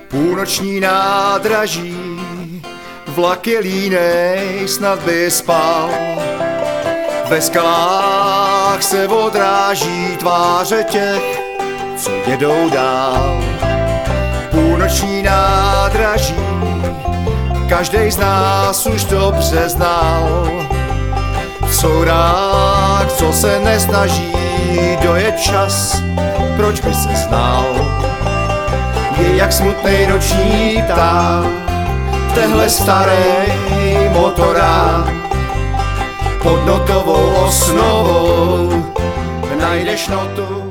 Půlnoční nádraží, vlak je línej, snad by spal. Ve skalách se odráží tváře těch, co jedou dál. Půlnoční nádraží, každej z nás už dobře znal. Sourák, co se nesnaží dojet čas, proč by se znal. Je jak smutnej noční pták, tehle starej motorák. Pod notovou osnovou najdeš notu